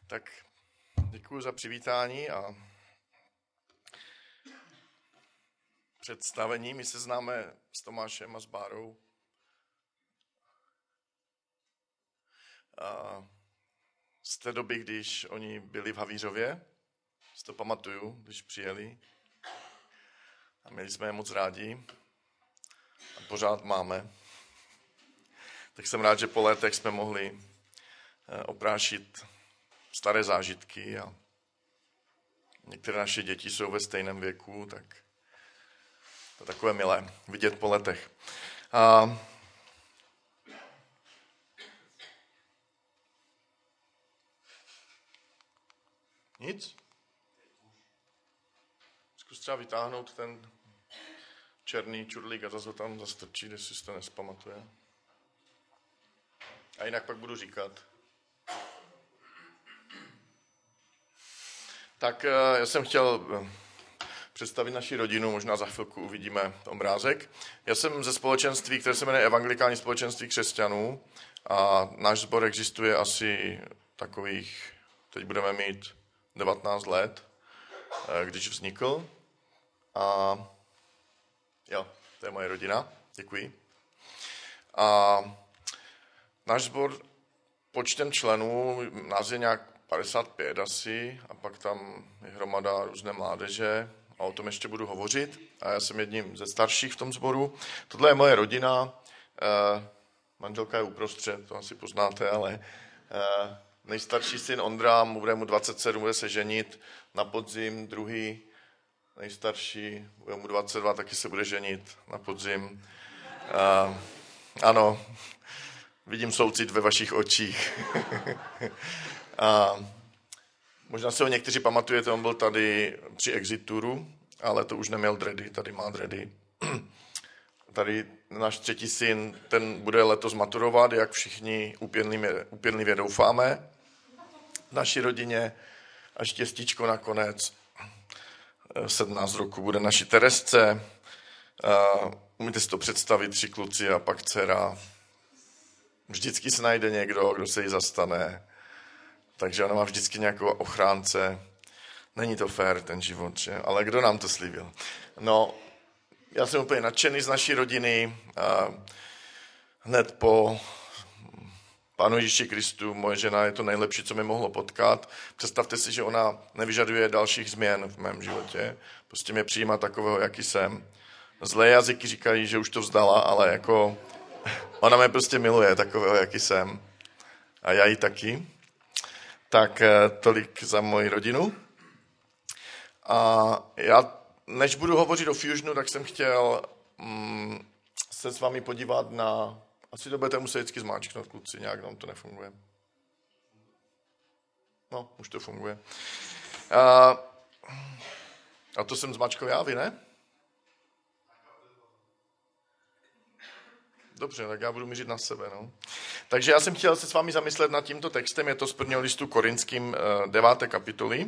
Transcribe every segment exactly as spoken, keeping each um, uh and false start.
Tak děkuji za přivítání a představení. My se známe s Tomášem a s Bárou. A z té doby, když oni byli v Havířově, si to pamatuju, když přijeli. A měli jsme je moc rádi. A pořád máme. Tak jsem rád, že po letech jsme mohli oprášit staré zážitky a některé naše děti jsou ve stejném věku, tak to je takové milé vidět po letech. A nic? Zkus třeba vytáhnout ten černý čudlík a zase ho tam zastrčit, jestli si to nespamatuje. A jinak pak budu říkat. Tak já jsem chtěl představit naši rodinu, možná za chvilku uvidíme obrázek. Já jsem ze společenství, které se jmenuje Evangelikální společenství křesťanů a náš sbor existuje asi takových, teď budeme mít devatenáct let, když vznikl. A jo, to je moje rodina, děkuji. A náš sbor počtem členů, nás je nějak padesát pět asi, a pak tam je hromada různé mládeže a o tom ještě budu hovořit. A já jsem jedním ze starších v tom sboru. Tohle je moje rodina, eh, manželka je uprostřed, to asi poznáte, ale eh, nejstarší syn Ondra, bude mu dvacet sedm, bude se ženit na podzim, druhý nejstarší, bude mu dvacet dva, taky se bude ženit na podzim. Eh, ano, vidím soucit ve vašich očích. A možná se ho někteří pamatujete, on byl tady při Exituru, ale to už neměl dready, tady má dready. Tady náš třetí syn, ten bude letos maturovat, jak všichni úpěnlivě, úpěnlivě doufáme v naší rodině. A štěstíčko nakonec, sedmnáct roku, bude naší Teresce. Umíte si to představit, tři kluci a pak dcera. Vždycky se najde někdo, kdo se jí zastane. Takže ona má vždycky nějakou ochránce. Není to fér, ten život, že? Ale kdo nám to slíbil? No, já jsem úplně nadšený z naší rodiny. A hned po Pánu Ježíši Kristu, moje žena je to nejlepší, co mi mohlo potkat. Představte si, že ona nevyžaduje dalších změn v mém životě. Prostě mě přijímá takového, jaký jsem. Zlé jazyky říkají, že už to vzdala, ale jako ona mě prostě miluje takového, jaký jsem. A já ji taky. Tak tolik za moji rodinu. A já, než budu hovořit o Fusionu, tak jsem chtěl mm, se s vámi podívat na... Asi to budete muset vždycky zmáčknout, kluci, nějak nám to nefunguje. No, už to funguje. A, a to jsem zmáčkal já, vy ne? Dobře, tak já budu mířit na sebe. No. Takže já jsem chtěl se s vámi zamyslet nad tímto textem, je to z prvního listu Korinským deváté kapitoly.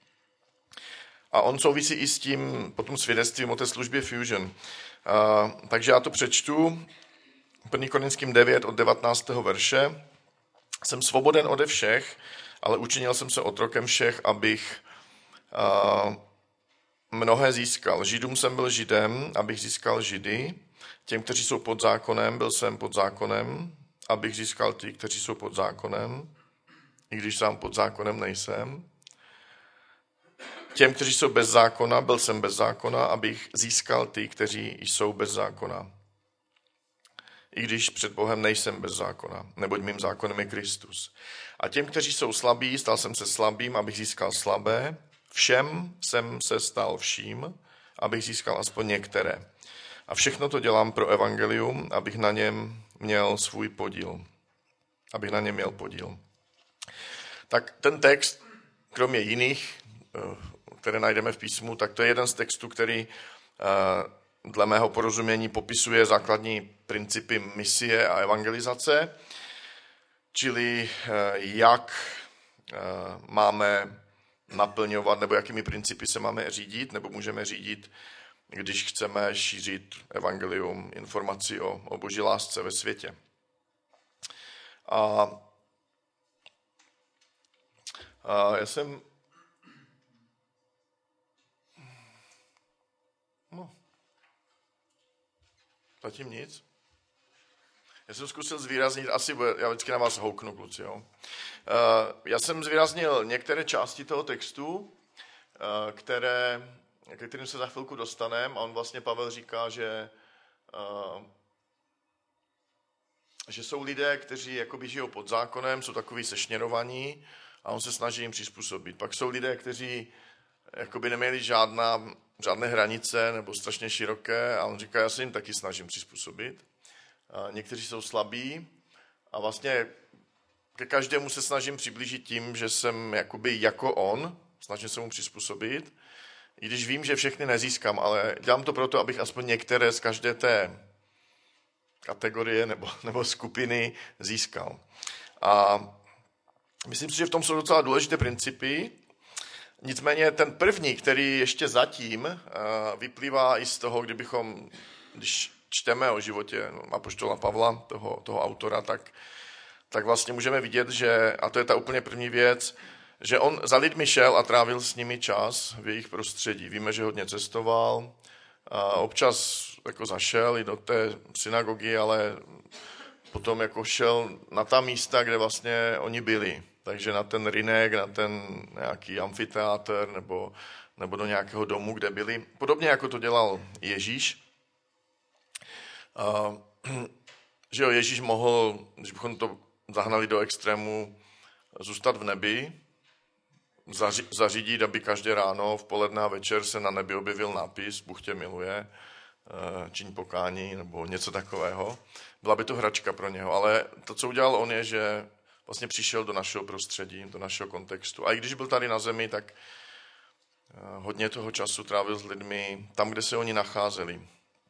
A on souvisí i s tím potom svědectvím o té službě Fusion. A, takže já to přečtu. první Korinským devět od devatenáctého verše. Jsem svoboden ode všech, ale učinil jsem se otrokem všech, abych a, mnohé získal. Židům jsem byl Židem, abych získal Židy. Těm, kteří jsou pod zákonem, byl jsem pod zákonem, abych získal ty, kteří jsou pod zákonem, i když sám pod zákonem nejsem. Těm, kteří jsou bez zákona, byl jsem bez zákona, abych získal ty, kteří jsou bez zákona. I když před Bohem nejsem bez zákona, neboť mým zákonem je Kristus. A těm, kteří jsou slabí, stal jsem se slabým, abych získal slabé. Všem jsem se stal vším, abych získal aspoň některé. A všechno to dělám pro evangelium, abych na něm měl svůj podíl. Abych na něm měl podíl. Tak ten text, kromě jiných, které najdeme v písmu, tak to je jeden z textů, který dle mého porozumění popisuje základní principy misie a evangelizace, čili jak máme naplňovat, nebo jakými principy se máme řídit, nebo můžeme řídit, když chceme šířit evangelium, informaci o, o boží lásce ve světě. A A já jsem... No. Zatím nic. Já jsem zkusil zvýraznit, asi bude, já vždycky na vás houknu, kluci, jo. Já jsem zvýraznil některé části toho textu, které, ke kterým se za chvilku dostaneme, a on vlastně, Pavel říká, že, že jsou lidé, kteří jakoby žijou pod zákonem, jsou takový sešněrovaní a on se snaží jim přizpůsobit. Pak jsou lidé, kteří jakoby neměli žádná, žádné hranice nebo strašně široké a on říká, já se jim taky snažím přizpůsobit. A někteří jsou slabí a vlastně ke každému se snažím přiblížit tím, že jsem jakoby jako on, snažím se mu přizpůsobit, i když vím, že všechny nezískám, ale dělám to proto, abych aspoň některé z každé té kategorie nebo, nebo skupiny získal. A myslím si, že v tom jsou docela důležité principy, nicméně ten první, který ještě zatím vyplývá i z toho, kdybychom, když čteme o životě apoštola Pavla, toho, toho autora, tak, tak vlastně můžeme vidět, že, a to je ta úplně první věc, že on za lidmi šel a trávil s nimi čas v jejich prostředí. Víme, že hodně cestoval, a občas jako zašel i do té synagogy, ale potom jako šel na ta místa, kde vlastně oni byli. Takže na ten rynek, na ten nějaký amfiteátr nebo, nebo do nějakého domu, kde byli. Podobně jako to dělal Ježíš. A, že jo, Ježíš mohl, když bychom to zahnali do extrému, zůstat v nebi, zařídit, aby každé ráno, v poledne a večer se na nebi objevil nápis Bůh tě miluje, čiň pokání, nebo něco takového. Byla by to hračka pro něho, ale to, co udělal on, je, že vlastně přišel do našeho prostředí, do našeho kontextu. A i když byl tady na zemi, tak hodně toho času trávil s lidmi tam, kde se oni nacházeli.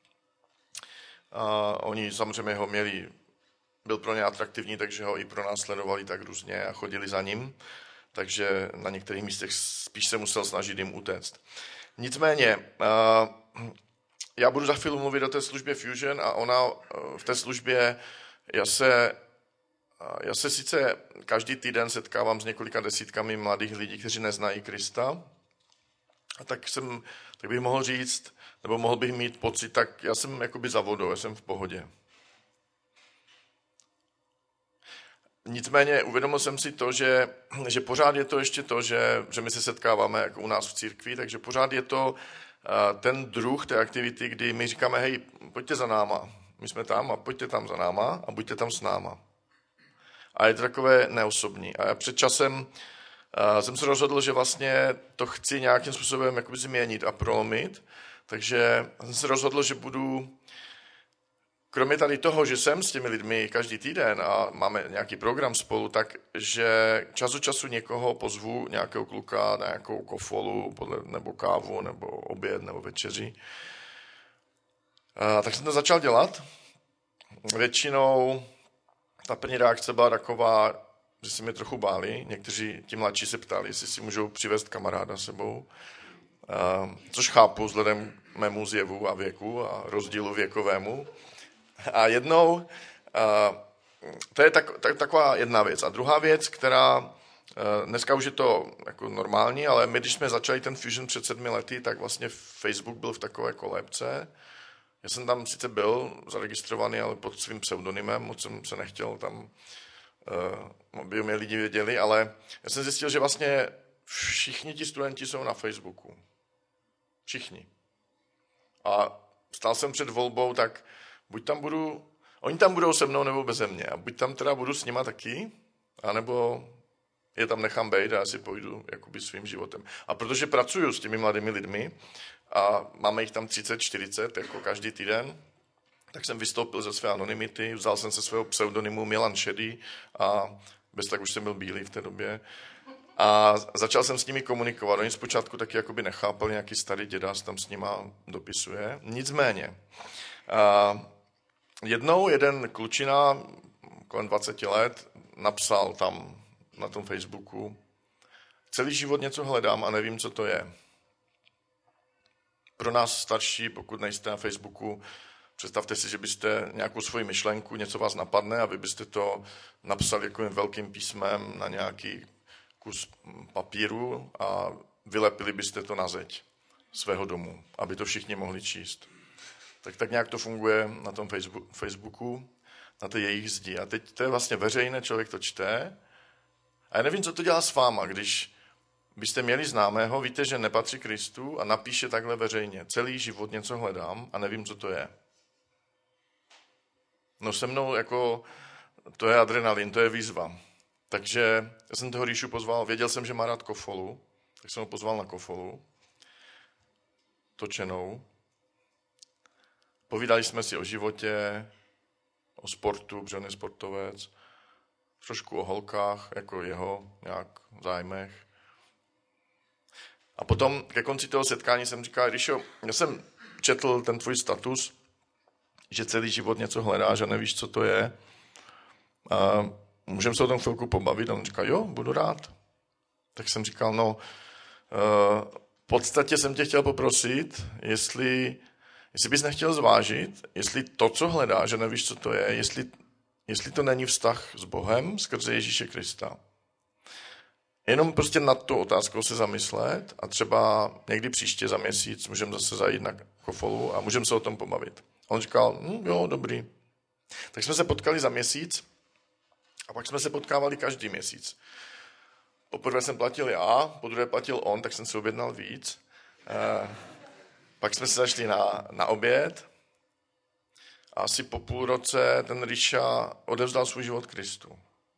A oni samozřejmě ho měli, byl pro ně atraktivní, takže ho i pro nás sledovali tak různě a chodili za ním. Takže na některých místech spíš se musel snažit jim utéct. Nicméně, já budu za chvíli mluvit o té službě Fusion a ona v té službě, já se, já se sice každý týden setkávám s několika desítkami mladých lidí, kteří neznají Krista, a tak, jsem, tak bych mohl říct, nebo mohl bych mít pocit, tak já jsem jakoby za vodou, já jsem v pohodě. Nicméně uvědomil jsem si to, že, že pořád je to ještě to, že, že my se setkáváme jako u nás v církvi, takže pořád je to uh, ten druh té aktivity, kdy my říkáme, hej, pojďte za náma, my jsme tam a pojďte tam za náma a buďte tam s náma. A je to takové neosobní. A já před časem uh, jsem se rozhodl, že vlastně to chci nějakým způsobem jakoby změnit a prolomit, takže jsem se rozhodl, že budu kromě tady toho, že jsem s těmi lidmi každý týden a máme nějaký program spolu, tak že čas od času někoho pozvu, nějakého kluka na nějakou kofolu, nebo kávu, nebo oběd, nebo večeři. A tak jsem to začal dělat. Většinou ta první reakce byla taková, že se mě trochu báli. Někteří ti mladší se ptali, jestli si můžou přivést kamaráda sebou. A, což chápu vzhledem k mému zjevu a věku a rozdílu věkovému. A jednou, to je tak, tak, taková jedna věc. A druhá věc, která, dneska už je to jako normální, ale my, když jsme začali ten Fusion před sedmi lety, tak vlastně Facebook byl v takové kolébce. Já jsem tam sice byl zaregistrovaný, ale pod svým pseudonymem, moc jsem se nechtěl tam, aby mě lidi věděli, ale já jsem zjistil, že vlastně všichni ti studenti jsou na Facebooku. Všichni. A stál jsem před volbou, tak buď tam budu, oni tam budou se mnou nebo beze mě. A buď tam teda budu s nima taky, anebo je tam nechám bejt a já si pojdu jakoby svým životem. A protože pracuju s těmi mladými lidmi a máme jich tam třicet čtyřicet jako každý týden, tak jsem vystoupil ze své anonymity, vzal jsem se svého pseudonymu Milan Šedý a bez tak už jsem byl bílý v té době. A začal jsem s nimi komunikovat. Oni zpočátku taky jakoby nechápali, nějaký starý dědas tam s nima dopisuje. Nicméně, a jednou jeden klučina kolem dvacet let napsal tam na tom Facebooku: celý život něco hledám a nevím, co to je. Pro nás starší, pokud nejste na Facebooku, představte si, že byste nějakou svoji myšlenku, něco vás napadne a vy byste to napsali jako velkým písmem na nějaký kus papíru a vylepili byste to na zeď svého domu, aby to všichni mohli číst. Tak tak nějak to funguje na tom Facebooku, na té jejich zdi. A teď to je vlastně veřejné, člověk to čte. A já nevím, co to dělá s váma, když byste měli známého, víte, že nepatří Kristu a napíše takhle veřejně. Celý život něco hledám a nevím, co to je. No se mnou jako, to je adrenalin, to je výzva. Takže já jsem toho Ríšu pozval, věděl jsem, že má rád kofolu, tak jsem ho pozval na kofolu, točenou. Povídali jsme si o životě, o sportu, protože on je sportovec, trošku o holkách, jako jeho nějak v zájmech. A potom ke konci toho setkání jsem říkal, Ríšo, já jsem četl ten tvůj status, že celý život něco hledáš a nevíš, co to je. A můžeme se o tom chvilku pobavit? A on říkal, jo, budu rád. Tak jsem říkal, no, v podstatě jsem tě chtěl poprosit, jestli, jestli bys nechtěl zvážit, jestli to, co hledáš, že nevíš, co to je, jestli, jestli to není vztah s Bohem skrze Ježíše Krista. Jenom prostě nad tou otázkou se zamyslet a třeba někdy příště za měsíc můžeme zase zajít na kofolu a můžeme se o tom pobavit. A on říkal, hm, jo, dobrý. Tak jsme se potkali za měsíc a pak jsme se potkávali každý měsíc. Poprvé jsem platil já, podruhé platil on, tak jsem si objednal víc. E, pak jsme se zašli na, na oběd a asi po půl roce ten Ríša odevzdal svůj život Kristu.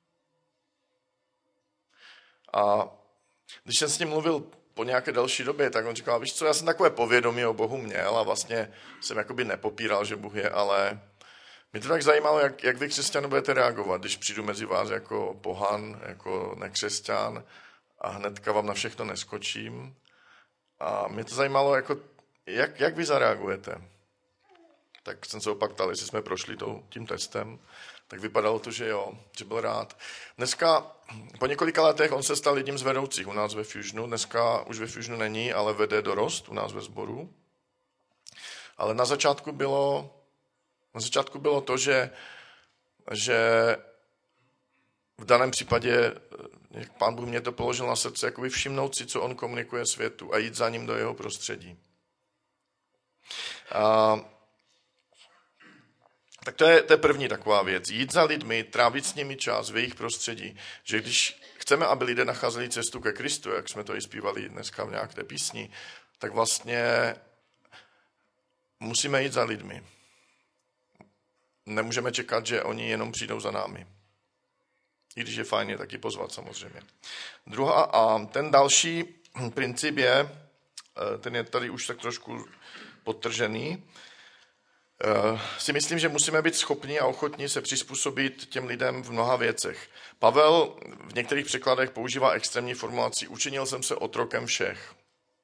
A když jsem s ním mluvil po nějaké delší době, tak on říkal, víš co, já jsem takové povědomí o Bohu měl a vlastně jsem jakoby nepopíral, že Bůh je, ale mě to tak zajímalo, jak, jak vy křesťané budete reagovat, když přijdu mezi vás jako pohan, jako nekřesťan a hnedka vám na všechno neskočím. A mě to zajímalo, jako, jak, jak vy zareagujete. Tak jsem se opak ptal, jestli jsme prošli tím testem. Tak vypadalo to, že jo, že byl rád. Dneska, po několika letech, on se stal jedním z vedoucích u nás ve Fusionu. Dneska už ve Fusionu není, ale vede dorost u nás ve sboru. Ale na začátku bylo, na začátku bylo to, že, že v daném případě, jak Pán Bůh mě to položil na srdce, jakoby všimnout si, co on komunikuje světu a jít za ním do jeho prostředí. A tak to je, to je první taková věc. Jít za lidmi, trávit s nimi čas v jejich prostředí. Že když chceme, aby lidé nacházeli cestu ke Kristu, jak jsme to i zpívali dneska v nějaké písni, tak vlastně musíme jít za lidmi. Nemůžeme čekat, že oni jenom přijdou za námi. I když je fajn je taky pozvat samozřejmě. Druhá a ten další princip je, ten je tady už tak trošku podtržený, si myslím, že musíme být schopni a ochotni se přizpůsobit těm lidem v mnoha věcech. Pavel v některých překladech používá extrémní formulaci učinil jsem se otrokem všech.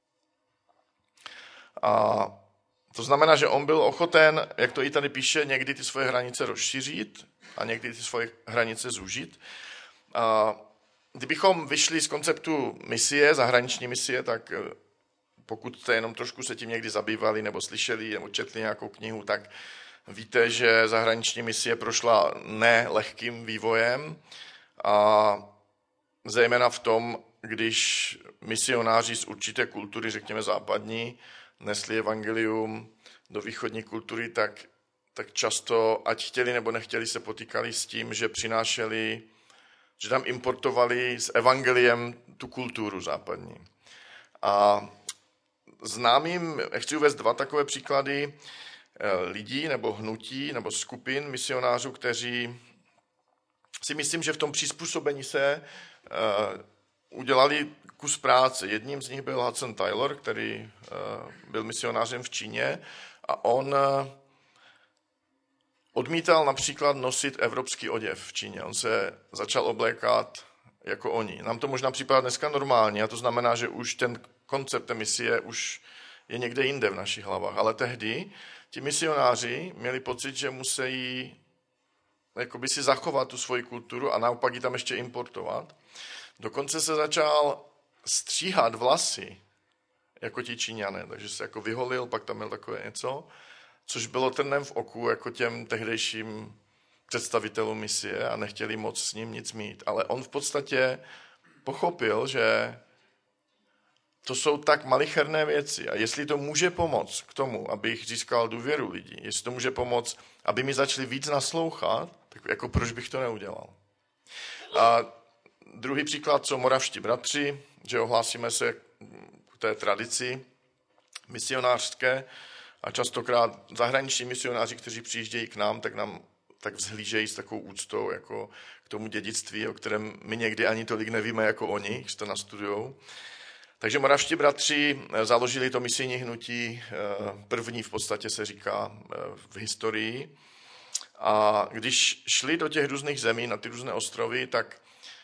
A to znamená, že on byl ochoten, jak to i tady píše, někdy ty svoje hranice rozšířit a někdy ty svoje hranice zúžit. A kdybychom vyšli z konceptu misie, zahraniční misie, tak pokud jste jenom trošku se tím někdy zabývali nebo slyšeli nebo četli nějakou knihu, tak víte, že zahraniční misie prošla nelehkým vývojem a zejména v tom, když misionáři z určité kultury, řekněme západní, nesli evangelium do východní kultury, tak, tak často, ať chtěli nebo nechtěli, se potýkali s tím, že přinášeli, že tam importovali s evangeliem tu kulturu západní. A známým, chci uvést dva takové příklady lidí nebo hnutí nebo skupin misionářů, kteří si myslím, že v tom přizpůsobení se udělali kus práce. Jedním z nich byl Hudson Taylor, který byl misionářem v Číně a on odmítal například nosit evropský oděv v Číně. On se začal oblékat jako oni. Nám to možná připadá dneska normálně a to znamená, že už ten koncept misie už je někde jinde v našich hlavách. Ale tehdy ti misionáři měli pocit, že musí jakoby si zachovat tu svoji kulturu a naopak ji tam ještě importovat. Dokonce se začal stříhat vlasy, jako ti Číňané, takže se jako vyholil, pak tam měl takové něco, což bylo trnem v oku jako těm tehdejším představitelům misie a nechtěli moc s ním nic mít. Ale on v podstatě pochopil, že to jsou tak malicherné věci a jestli to může pomoct k tomu, abych získal důvěru lidí, jestli to může pomoct, aby mi začali víc naslouchat, tak jako proč bych to neudělal. A druhý příklad jsou moravští bratři, že ohlásíme se k té tradici misionářské a častokrát zahraniční misionáři, kteří přijíždějí k nám, tak nám tak vzhlížejí s takovou úctou jako k tomu dědictví, o kterém my někdy ani tolik nevíme jako oni, když to nastudujou. Takže moravští bratři založili to misijní hnutí, první v podstatě se říká v historii. A když šli do těch různých zemí, na ty různé ostrovy, tak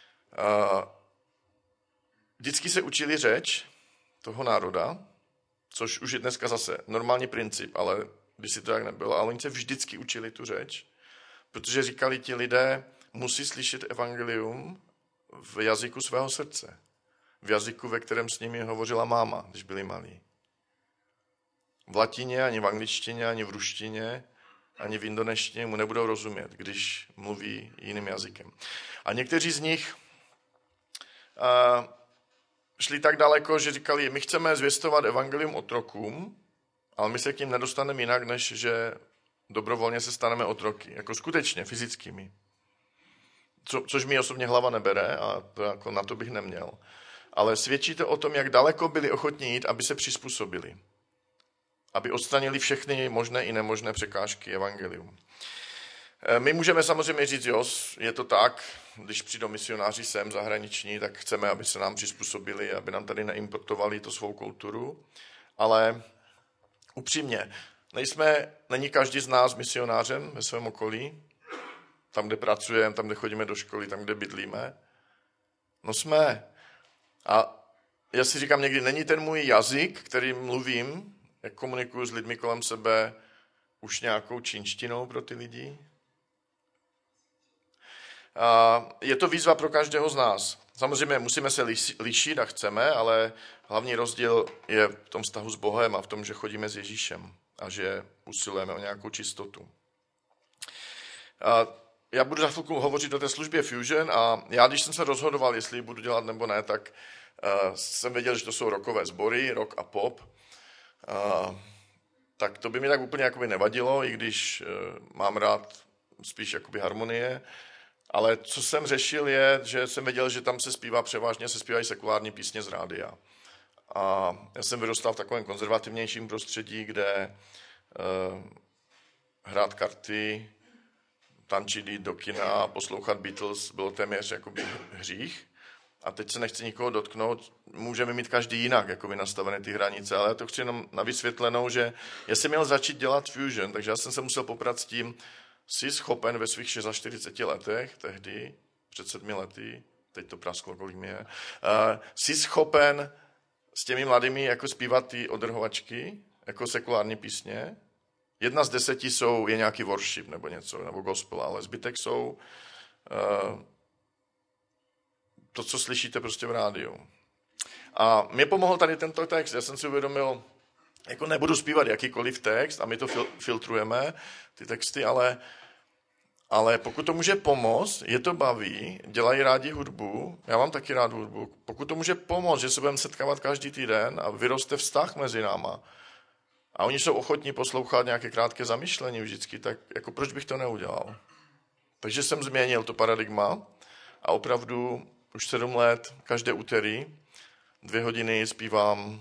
vždycky se učili řeč toho národa, což už je dneska zase normální princip, ale když si to tak nebylo, ale oni se vždycky učili tu řeč, protože říkali ti lidé, musí slyšet evangelium v jazyku svého srdce. V jazyku, ve kterém s nimi hovořila máma, když byli malí. V latině, ani v angličtině, ani v ruštině, ani v indonéštině mu nebudou rozumět, když mluví jiným jazykem. A někteří z nich uh, šli tak daleko, že říkali, my chceme zvěstovat evangelium otrokům, ale my se k ním nedostaneme jinak, než že dobrovolně se staneme otroky. Jako skutečně, fyzickými. Co, což mi osobně hlava nebere a to jako na to bych neměl. Ale svědčí to o tom, jak daleko byli ochotní jít, aby se přizpůsobili. Aby odstranili všechny možné i nemožné překážky evangelium. My můžeme samozřejmě říct, jo, je to tak, když přijdou misionáři sem zahraniční, tak chceme, aby se nám přizpůsobili, aby nám tady neimportovali to svou kulturu. Ale upřímně, nejsme, není každý z nás misionářem ve svém okolí, tam, kde pracujeme, tam, kde chodíme do školy, tam, kde bydlíme. No jsme. A já si říkám někdy, není ten můj jazyk, kterým mluvím, jak komunikuju s lidmi kolem sebe, už nějakou čínštinou pro ty lidi? A je to výzva pro každého z nás. Samozřejmě musíme se lišit a chceme, ale hlavní rozdíl je v tom vztahu s Bohem a v tom, že chodíme s Ježíšem a že usilujeme o nějakou čistotu. A já budu za chvilku hovořit o té službě Fusion a já, když jsem se rozhodoval, jestli ji budu dělat nebo ne, tak uh, jsem věděl, že to jsou rockové sbory, rock a pop. Uh, tak to by mi tak úplně jakoby nevadilo, i když uh, mám rád spíš jakoby harmonie. Ale co jsem řešil je, že jsem věděl, že tam se zpívá převážně, se zpívají sekulární písně z rádia. A já jsem vyrůstal v takovém konzervativnějším prostředí, kde uh, hrát karty, tančit, jít do kina a poslouchat Beatles bylo téměř jakoby hřích. A teď se nechci nikoho dotknout, můžeme mít každý jinak jakoby nastavené ty hranice, ale já to chci jenom na vysvětlenou, že já jsem měl začít dělat Fusion, takže já jsem se musel poprat s tím, jsi schopen ve svých čtyřiceti šesti letech, tehdy, před sedmi lety, teď to prasklo, kolik mi je, uh, jsi schopen s těmi mladými jako zpívat ty odrhovačky, jako sekulární písně. Jedna z deseti jsou, je nějaký worship nebo něco, nebo gospel, ale zbytek jsou uh, to, co slyšíte prostě v rádiu. A mě pomohl tady tento text, já jsem si uvědomil, jako nebudu zpívat jakýkoliv text a my to fil- filtrujeme, ty texty, ale, ale pokud to může pomoct, je to baví, dělají rádi hudbu, já mám taky rád hudbu, pokud to může pomoct, že se budeme setkávat každý týden a vyroste vztah mezi náma a oni jsou ochotní poslouchat nějaké krátké zamyšlení vždycky, tak jako proč bych to neudělal? Takže jsem změnil to paradigma a opravdu už sedm let, každé úterý, dvě hodiny zpívám.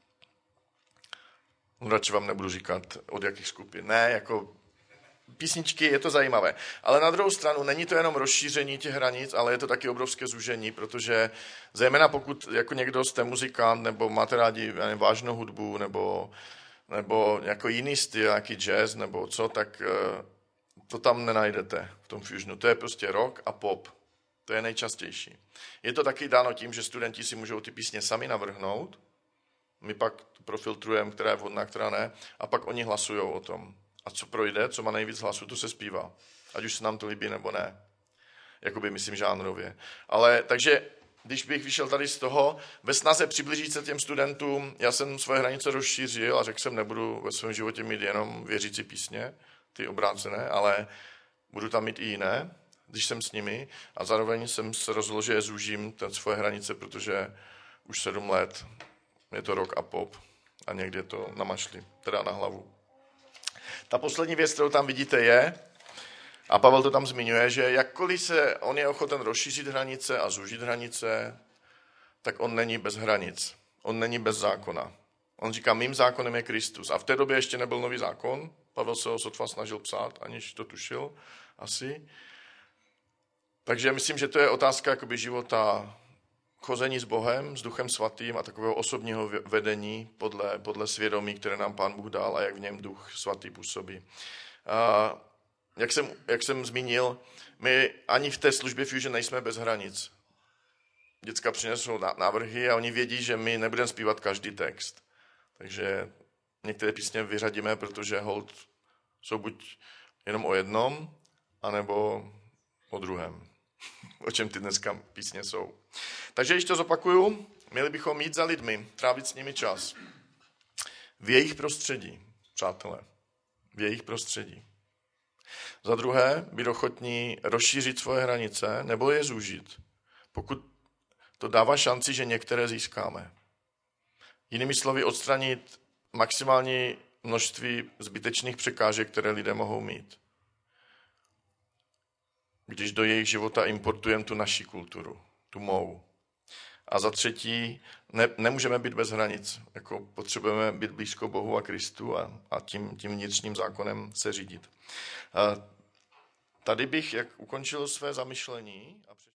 No, radši vám nebudu říkat, od jakých skupin. Ne, jako písničky, je to zajímavé. Ale na druhou stranu není to jenom rozšíření těch hranic, ale je to taky obrovské zúžení, protože zejména pokud jako někdo jste muzikant, nebo máte rádi nevím, vážnou hudbu, nebo, nebo jako jiný styl, nějaký jazz, nebo co, tak to tam nenajdete v tom fusionu. To je prostě rock a pop. To je nejčastější. Je to taky dáno tím, že studenti si můžou ty písně sami navrhnout, my pak profiltrujeme, která je vhodná, která ne, a pak oni hlasují o tom. A co projde, co má nejvíc hlasů, to se zpívá. Ať už se nám to líbí, nebo ne. Jakoby, myslím, žánrově. Ale, takže, když bych vyšel tady z toho, ve snaze přiblížit se těm studentům, já jsem svoje hranice rozšířil a řekl jsem, nebudu ve svém životě mít jenom věřící písně, ty obrácené, ale budu tam mít i jiné. když jsem s nimi, a zároveň jsem se rozhodl, že je zúžím ten svoje hranice, protože už sedm let, je to rok a pop a někde je to na mašli, teda na hlavu. Ta poslední věc, kterou tam vidíte, je, a Pavel to tam zmiňuje, že jakkoliv se on je ochoten rozšířit hranice a zúžit hranice, tak on není bez hranic. On není bez zákona. On říká, mým zákonem je Kristus. A v té době ještě nebyl nový zákon. Pavel se ho sotva snažil psát, aniž to tušil asi. Takže myslím, že to je otázka jakoby života, chození s Bohem, s Duchem Svatým a takového osobního vedení podle, podle svědomí, které nám Pán Bůh dal a jak v něm Duch Svatý působí. A jak jsem, jak jsem zmínil, my ani v té službě Fusion nejsme bez hranic. Děcka přinesou návrhy a oni vědí, že my nebudeme zpívat každý text. Takže některé písně vyřadíme, protože hold jsou buď jenom o jednom, anebo o druhém. O čem ty dneska písně jsou. Takže když to zopakuju, měli bychom jít za lidmi, trávit s nimi čas. V jejich prostředí, přátelé. V jejich prostředí. Za druhé, být ochotní rozšířit svoje hranice nebo je zúžit, pokud to dává šanci, že některé získáme. Jinými slovy, odstranit maximální množství zbytečných překážek, které lidé mohou mít. Když do jejich života importujeme tu naši kulturu, tu mou. A za třetí, ne, nemůžeme být bez hranic. Jako potřebujeme být blízko Bohu a Kristu a, a tím, tím vnitřním zákonem se řídit. A tady bych jak ukončil své zamyšlení. A